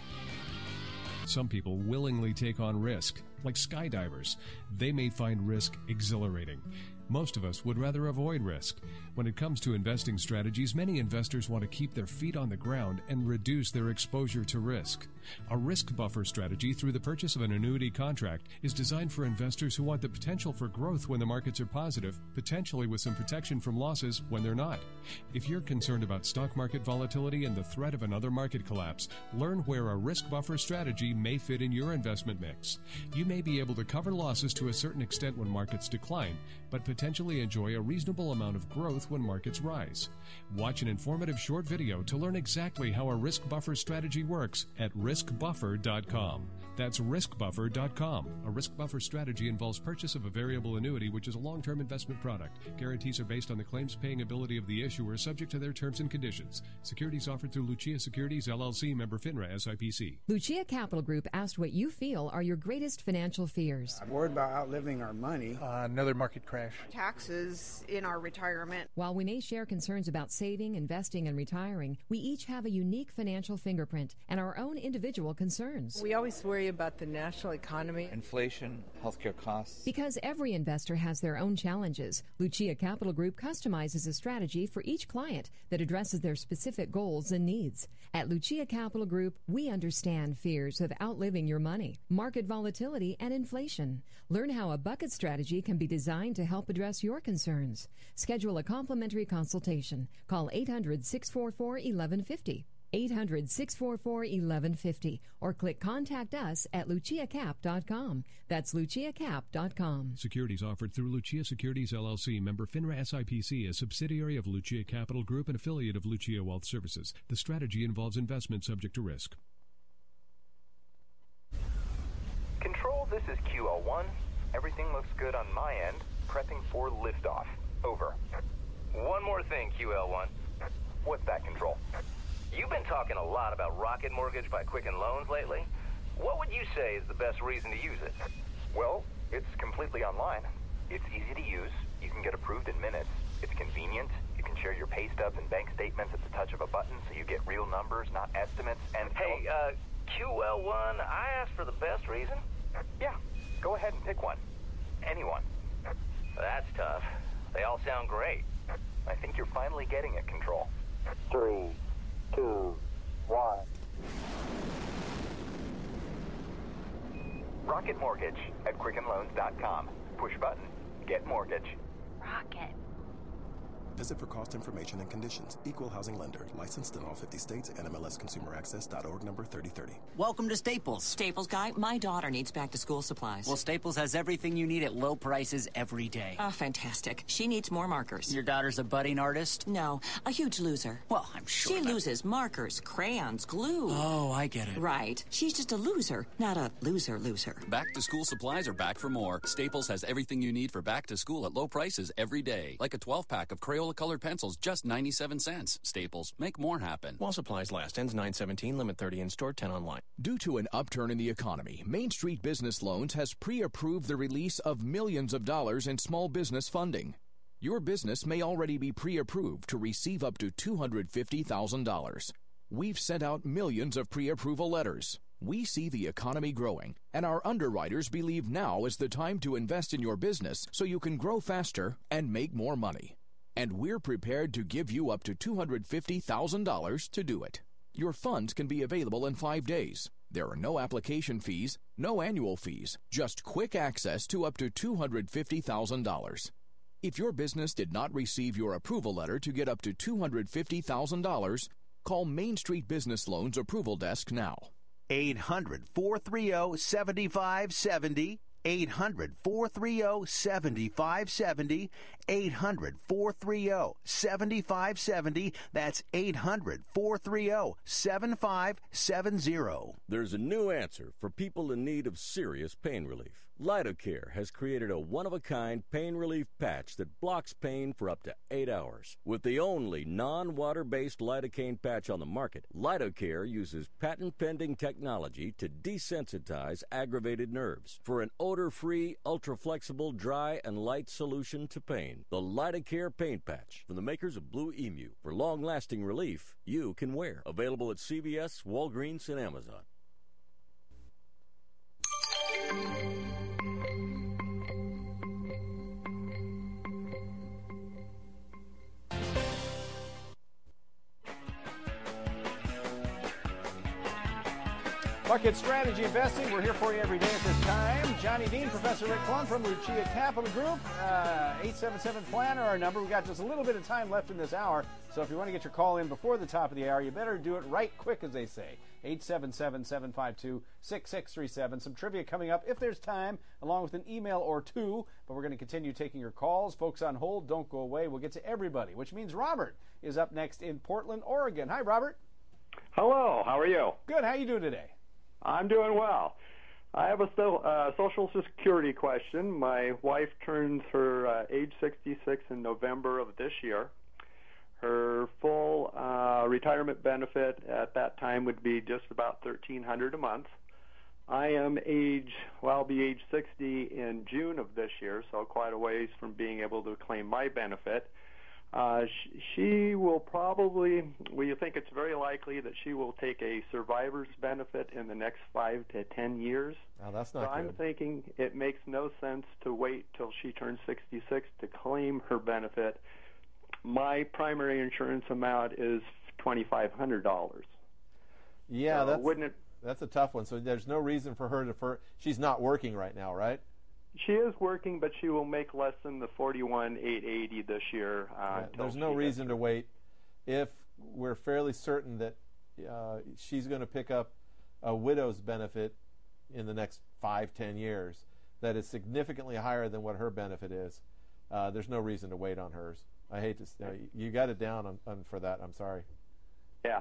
Some people willingly take on risk, like skydivers. They may find risk exhilarating. Most of us would rather avoid risk. When it comes to investing strategies, many investors want to keep their feet on the ground and reduce their exposure to risk. A risk buffer strategy through the purchase of an annuity contract is designed for investors who want the potential for growth when the markets are positive, potentially with some protection from losses when they're not. If you're concerned about stock market volatility and the threat of another market collapse, learn where a risk buffer strategy may fit in your investment mix. You may be able to cover losses to a certain extent when markets decline, but potentially enjoy a reasonable amount of growth when markets rise. Watch an informative short video to learn exactly how a risk buffer strategy works at riskbuffer.com. That's riskbuffer.com. A risk buffer strategy involves purchase of a variable annuity, which is a long-term investment product. Guarantees are based on the claims-paying ability of the issuer, subject to their terms and conditions. Securities offered through Lucia Securities, LLC, member FINRA, SIPC. Lucia Capital Group asked what you feel are your greatest financial fears. I'm worried about outliving our money. Another market crash. Taxes in our retirement. While we may share concerns about saving, investing, and retiring, we each have a unique financial fingerprint and our own individual concerns. We always worry about the national economy. Inflation, healthcare costs. Because every investor has their own challenges, Lucia Capital Group customizes a strategy for each client that addresses their specific goals and needs. At Lucia Capital Group, we understand fears of outliving your money, market volatility, and inflation. Learn how a bucket strategy can be designed to help address your concerns. Schedule a complimentary consultation. Call 800-644-1150. 800-644-1150 or click Contact Us at luciacap.com. That's luciacap.com. Securities offered through Lucia Securities, LLC, member FINRA SIPC, a subsidiary of Lucia Capital Group and affiliate of Lucia Wealth Services. The strategy involves investment subject to risk. Control, this is QL1. Everything looks good on my end. Prepping for liftoff. Over. One more thing, QL1. What's that, Control? You've been talking a lot about Rocket Mortgage by Quicken Loans lately. What would you say is the best reason to use it? Well, it's completely online. It's easy to use. You can get approved in minutes. It's convenient. You can share your pay stubs and bank statements at the touch of a button so you get real numbers, not estimates. And hey, QL1, I asked for the best reason. Yeah, go ahead and pick one. Anyone. That's tough. They all sound great. I think you're finally getting it, Control. 3, 2, 1. Rocket Mortgage at QuickenLoans.com. Push button. Get mortgage. Rocket. Visit for cost information and conditions. Equal housing lender. Licensed in all 50 states. NMLSConsumerAccess.org number 3030. Welcome to Staples. Staples guy, my daughter needs back-to-school supplies. Well, Staples has everything you need at low prices every day. Oh, fantastic. She needs more markers. Your daughter's a budding artist? No, a huge loser. Well, I'm sure she loses markers, crayons, glue. Oh, I get it. Right. She's just a loser, not a loser. Back to school supplies are back for more. Staples has everything you need for back to school at low prices every day. Like a 12-pack of Crayola Crayola colored pencils, just 97 cents. Staples, make more happen. While supplies last. Ends 9/17, limit 30 in store, 10 online. Due to an upturn in the economy, Main Street Business Loans has pre-approved the release of millions of dollars in small business funding. Your business may already be pre-approved to receive up to $250,000. We've sent out millions of pre-approval letters. We see the economy growing, and our underwriters believe now is the time to invest in your business so you can grow faster and make more money. And we're prepared to give you up to $250,000 to do it. Your funds can be available in 5 days. There are no application fees, no annual fees, just quick access to up to $250,000. If your business did not receive your approval letter to get up to $250,000, call Main Street Business Loans Approval Desk now. 800-430-7570. 800-430-7570. 800-430-7570. That's 800-430-7570. There's a new answer for people in need of serious pain relief. Lidocare has created a one-of-a-kind pain relief patch that blocks pain for up to 8 hours. With the only non-water-based lidocaine patch on the market, Lidocare uses patent-pending technology to desensitize aggravated nerves for an odor-free, ultra-flexible, dry, and light solution to pain. The Lidocare Pain Patch from the makers of Blue Emu. For long-lasting relief you can wear. Available at CVS, Walgreens, and Amazon. Bucket Strategy Investing. We're here for you every day at this time. Johnny Dean, Professor Rick Plum from Lucia Capital Group. 877-PLANNER, our number. We've got just a little bit of time left in this hour, so if you want to get your call in before the top of the hour, you better do it right quick, as they say. 877-752-6637. Some trivia coming up, if there's time, along with an email or two, but we're going to continue taking your calls. Folks on hold, don't go away. We'll get to everybody, which means Robert is up next in Portland, Oregon. Hi, Robert. Hello. How are you? Good. How are you doing today? I'm doing well. I have a Social Security question. My wife turns her age 66 in November of this year. Her full retirement benefit at that time would be just about $1,300 a month. I am I'll be age 60 in June of this year, so quite a ways from being able to claim my benefit. She will probably, we think it's very likely that she will take a survivor's benefit in the next 5 to 10 years. Oh, that's not good. I'm thinking it makes no sense to wait till she turns 66 to claim her benefit. My primary insurance amount is $2,500. Yeah, so that's a tough one. So there's no reason for her to, she's not working right now, right? She is working, but she will make less than the $41,880 this year. There's no reason to wait. If we're fairly certain that she's going to pick up a widow's benefit in the next 5-10 years that is significantly higher than what her benefit is, there's no reason to wait on hers. I hate to say, you got it down on for that. I'm sorry. Yeah.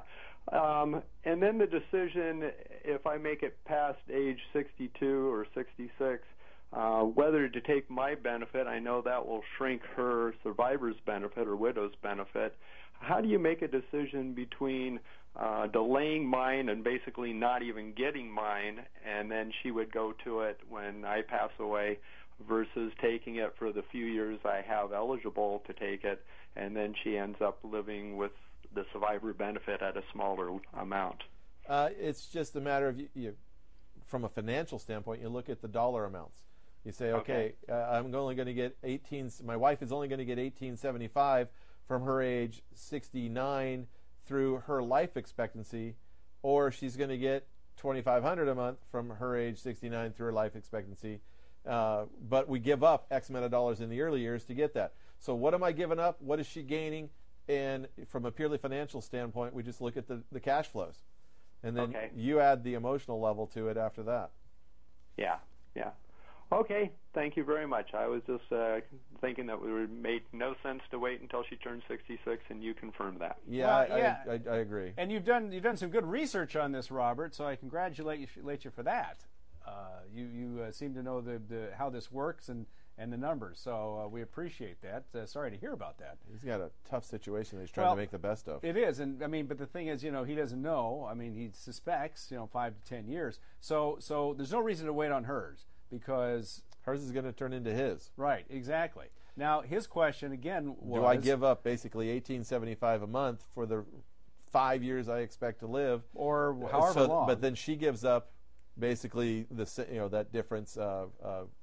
And then the decision, if I make it past age 62 or 66, whether to take my benefit, I know that will shrink her survivor's benefit or widow's benefit. How do you make a decision between delaying mine and basically not even getting mine, and then she would go to it when I pass away, versus taking it for the few years I have eligible to take it, and then she ends up living with the survivor benefit at a smaller amount? It's just a matter of, from a financial standpoint, you look at the dollar amounts. You say, okay, I'm only going to get my wife is only going to get $1,875 from her age 69 through her life expectancy, or she's going to get $2,500 a month from her age 69 through her life expectancy. But we give up X amount of dollars in the early years to get that. So what am I giving up? What is she gaining? And from a purely financial standpoint, we just look at the cash flows. And then you add the emotional level to it after that. Yeah. Okay, thank you very much. I was just thinking that it would make no sense to wait until she turns 66, and you confirmed that. Yeah, I agree. And you've done some good research on this, Robert, so I congratulate you for that. You seem to know how this works and and the numbers. So we appreciate that. Sorry to hear about that. He's got a tough situation that he's trying to make the best of. It is, and I mean, but the thing is, he doesn't know. I mean, he suspects, 5 to 10 years. So there's no reason to wait on hers because hers is going to turn into his. Right, exactly. Now, his question again was, do I give up basically $18.75 a month for the 5 years I expect to live, or however long? But then she gives up basically that difference of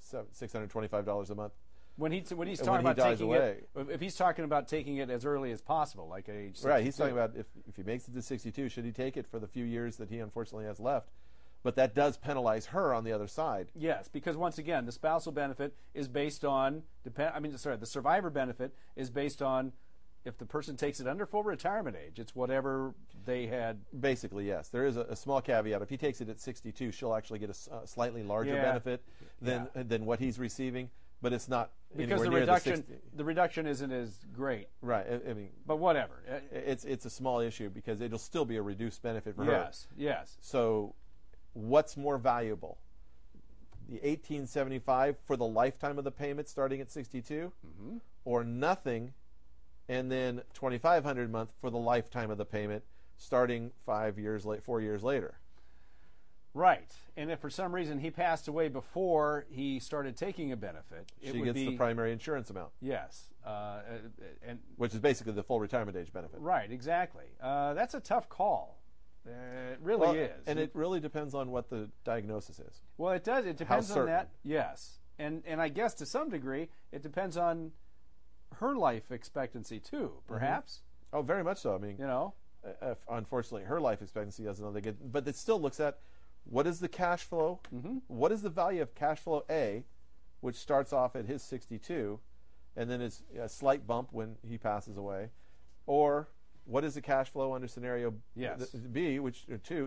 $625 a month. When he's talking about taking it, if he's talking about taking it as early as possible, like at age 62. Right, he's talking about if he makes it to 62, should he take it for the few years that he unfortunately has left? But that does penalize her on the other side. Yes, because once again, the spousal benefit is based on the survivor benefit is based on if the person takes it under full retirement age. It's whatever they had. Basically, yes. There is a small caveat. If he takes it at 62, she'll actually get a slightly larger benefit than what he's receiving. But it's not because the reduction isn't as great. Right. I mean, but whatever. It's a small issue because it'll still be a reduced benefit for her. Yes. So, what's more valuable? The $18.75 for the lifetime of the payment starting at 62, or nothing, and then $2,500 a month for the lifetime of the payment starting 4 years later. Right, and if for some reason he passed away before he started taking a benefit, she gets the primary insurance amount. Yes, and which is basically the full retirement age benefit. Right, exactly. That's a tough call. It really is, and it really depends on what the diagnosis is. Well, it does. It depends on that. Yes, and I guess to some degree it depends on her life expectancy too, perhaps. Oh, very much so. I mean, unfortunately, her life expectancy doesn't know they get, but it still looks at. What is the cash flow? What is the value of cash flow A, which starts off at his 62, and then is a slight bump when he passes away? Or what is the cash flow under scenario B, which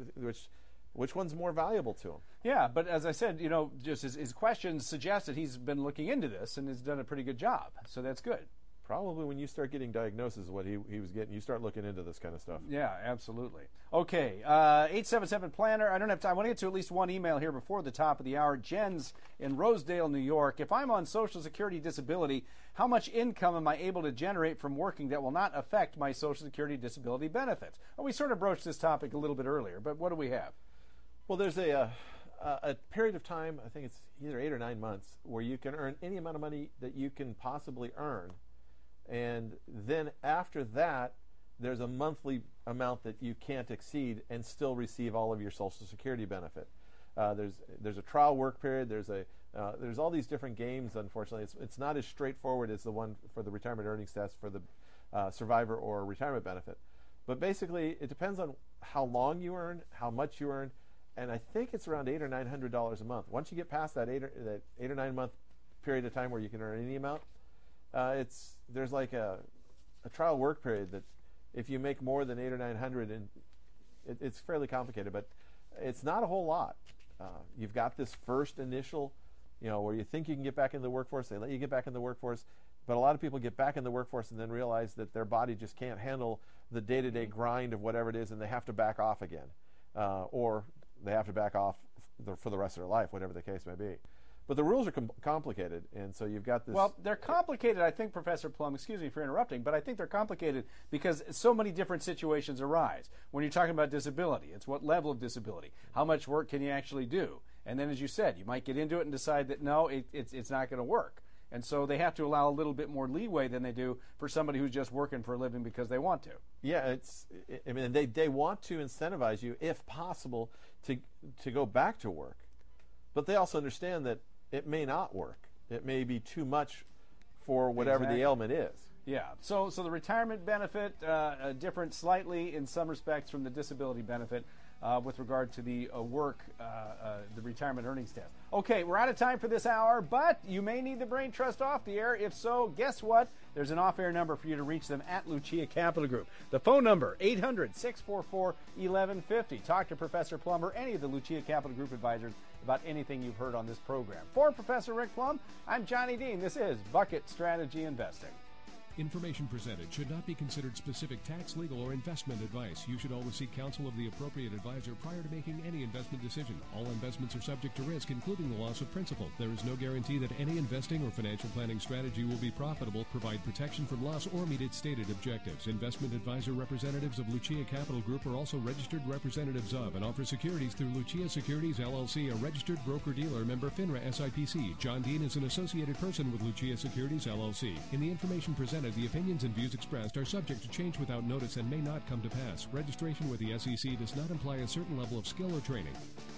one's more valuable to him? Yeah, but as I said, just his questions suggest that he's been looking into this and has done a pretty good job. So that's good. Probably when you start getting diagnoses of what he was getting, you start looking into this kind of stuff. Yeah, absolutely. Okay, 877-PLANNER. I don't have time. I want to get to at least one email here before the top of the hour. Jen's in Rosedale, New York. If I'm on Social Security disability, how much income am I able to generate from working that will not affect my Social Security disability benefits? Well, we sort of broached this topic a little bit earlier, but what do we have? Well, there's a period of time, I think it's either 8 or 9 months, where you can earn any amount of money that you can possibly earn. And then after that, there's a monthly amount that you can't exceed and still receive all of your Social Security benefit. There's a trial work period. There's all these different games. Unfortunately, it's not as straightforward as the one for the retirement earnings test for the survivor or retirement benefit. But basically, it depends on how long you earn, how much you earn, and I think it's around $800 or $900 a month. Once you get past that 8 or 9 month period of time where you can earn any amount. There's like a trial work period that if you make more than 800 or 900, and it's fairly complicated, but it's not a whole lot. You've got this first initial, where you think you can get back into the workforce. They let you get back in the workforce, but a lot of people get back in the workforce and then realize that their body just can't handle the day-to-day grind of whatever it is, and they have to back off again, or they have to back off for the rest of their life, whatever the case may be. But the rules are complicated, and so you've got this. Well, they're complicated, I think, Professor Plum, excuse me for interrupting, but I think they're complicated because so many different situations arise. When you're talking about disability, it's what level of disability, how much work can you actually do? And then, as you said, you might get into it and decide that, no, it's not going to work. And so they have to allow a little bit more leeway than they do for somebody who's just working for a living because they want to. Yeah, they want to incentivize you, if possible, to go back to work. But they also understand that it may not work. It may be too much for whatever the ailment is. Yeah. So the retirement benefit different slightly in some respects from the disability benefit with regard to the the retirement earnings test. Okay, we're out of time for this hour, but you may need the Brain Trust off the air. If so, guess what? There's an off-air number for you to reach them at Lucia Capital Group. The phone number, 800-644-1150. Talk to Professor Plum or any of the Lucia Capital Group advisors about anything you've heard on this program. For Professor Rick Plum, I'm Johnny Dean. This is Bucket Strategy Investing. Information presented should not be considered specific tax, legal, or investment advice. You should always seek counsel of the appropriate advisor prior to making any investment decision. All investments are subject to risk, including the loss of principal. There is no guarantee that any investing or financial planning strategy will be profitable, provide protection from loss, or meet its stated objectives. Investment advisor representatives of Lucia Capital Group are also registered representatives of and offer securities through Lucia Securities LLC, a registered broker-dealer, member FINRA SIPC. John Dean is an associated person with Lucia Securities LLC. In the information presented, the opinions and views expressed are subject to change without notice and may not come to pass. Registration with the SEC does not imply a certain level of skill or training.